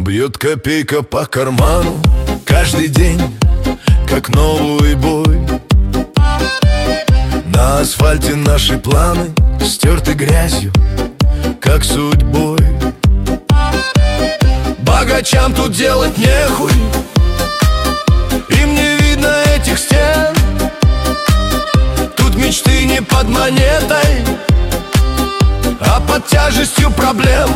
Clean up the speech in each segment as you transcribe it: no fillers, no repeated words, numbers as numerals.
Бьет копейка по карману каждый день, как новый бой. На асфальте наши планы стерты грязью, как судьбой. Богачам тут делать нехуй, им не видно этих стен. Тут мечты не под монетой, а под тяжестью проблем.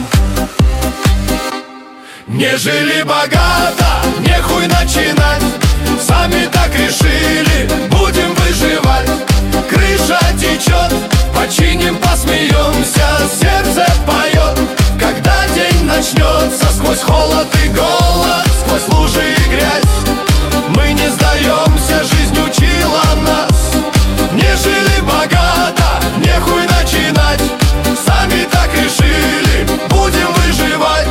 Не жили богато, нехуй начинать. Сами так решили, будем выживать. Крыша течет, починим, посмеемся. Сердце поет, когда день начнется. Сквозь холод и голод, сквозь лужи и грязь мы не сдаемся, жизнь учила нас. Не жили богато, нехуй начинать. Сами так решили, будем выживать.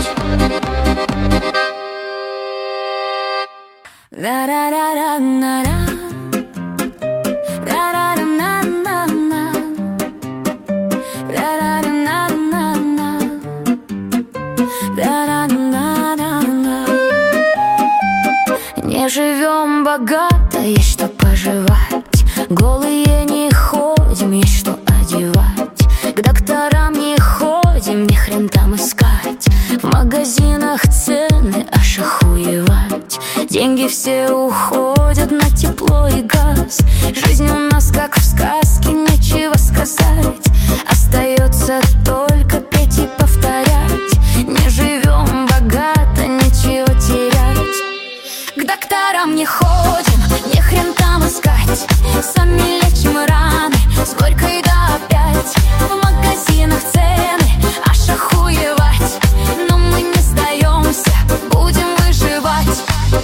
Не живем богато, есть что пожевать. Голые не ходим, есть что одевать. К докторам не ходим, не хрен там искать. В магазинах цены аж охуевать. Деньги все уходят на тепло и газ. Жизнь у нас как в сказке, нечего сказать. Остается только петь и повторять. Не живем богато, нечего терять. К докторам не ходим, не хрен там искать. Сами лечим раны, с горькой да опять. В магазинах цены аж охуевать. Но мы не сдаемся, будем выживать.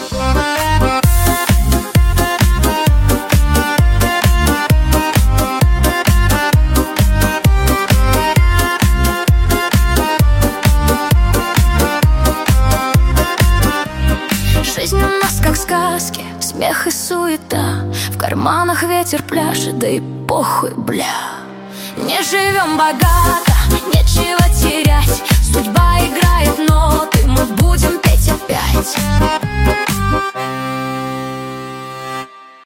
Жизнь у нас как в сказке, смех и суета. В карманах ветер пляшет, да и похуй, бля. Не живем богато, нечего терять. Судьба играет ноты, мы будем петь опять.